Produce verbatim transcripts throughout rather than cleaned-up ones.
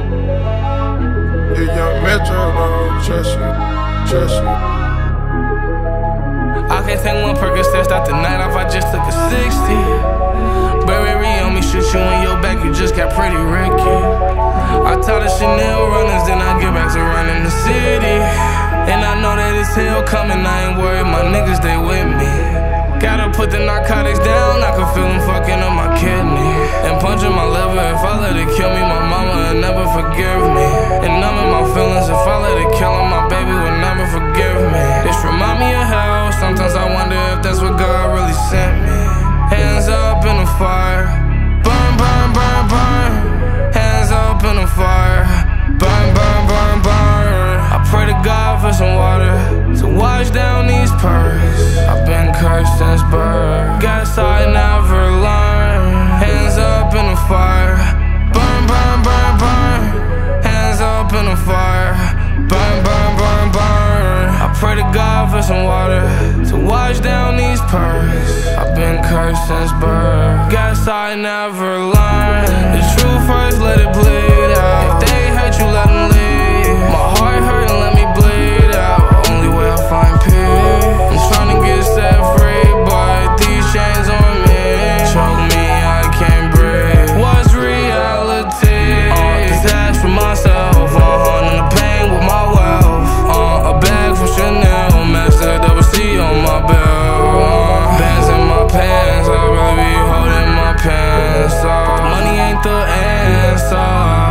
Yeah, young Metro, bro, trust you, trust you. I can't take one Percocet, start the night off, I just took a sixty. Burberry on me, shoot you in your back, you just got pretty Ricky. I taught the Chanel runners, then I get back to running the city. And I know that it's hell coming, I ain't worried, my niggas, they with me. Gotta put the narcotics down, I can feel them fucking up my kidney. And punching my liver, if I let it kill me, my mama will never forgive me. And numbing my feelings, if I let it kill her, my baby will never forgive me. This remind me of hell, sometimes I wonder if that's what God really sent me. Hands up in the fire, burn, burn, burn, burn. Hands up in the fire, burn, burn, burn, burn. I pray to God for some water to wash down these purrs. I've been cursed since birth, guess I never learned. Hands up in the fire, burn, burn, burn, burn. Hands up in the fire, burn, burn, burn, burn. I pray to God for some water to wash down these purrs. I've been cursed since birth, guess I never learned. The truth first, let it bleed out. If they hurt you, let them leave. My heart hurt and let me bleed out. Only way I find peace. I'm trying to get set free, but these chains on me choke me, I can't breathe. What's reality? Uh, it's ask for myself, uh-huh, and the pain with my wealth. Uh, a bag from Chanel, master double C on my belt. Uh, bands in my pants, I'd rather be holding my pants up. Money ain't the answer.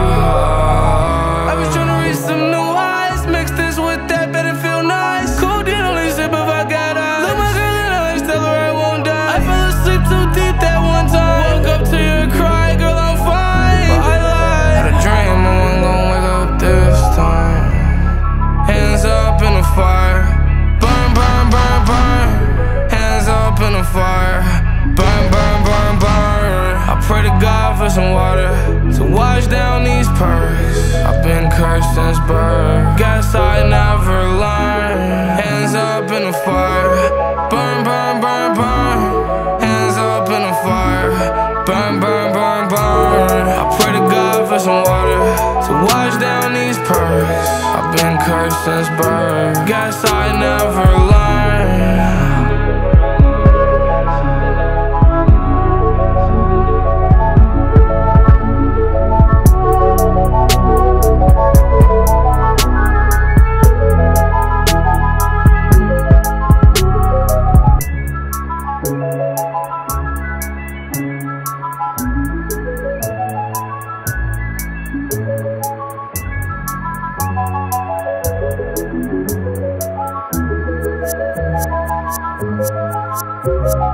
I've been trying to reach some new highs, mix this with that, better feel nice. Codeine only sip if I got eyes. Look my girl in the eyes, tell her I won't die. I fell asleep too deep that one time. Woke up to your cry, girl, I'm fine. But I lied. Had a dream, I wasn't gon' wake up this time. Hands up in the fire, burn, burn, burn, burn. Hands up in the fire, burn, burn, burn, burn. I pray to God for some water to wash down these purrs. I've been cursed since birth, guess I never learned. Hands up in the fire, burn, burn, burn, burn. Hands up in the fire, burn, burn, burn, burn. I pray to God for some water to wash down these purrs. I've been cursed since birth, guess I never learned. We'll be right back.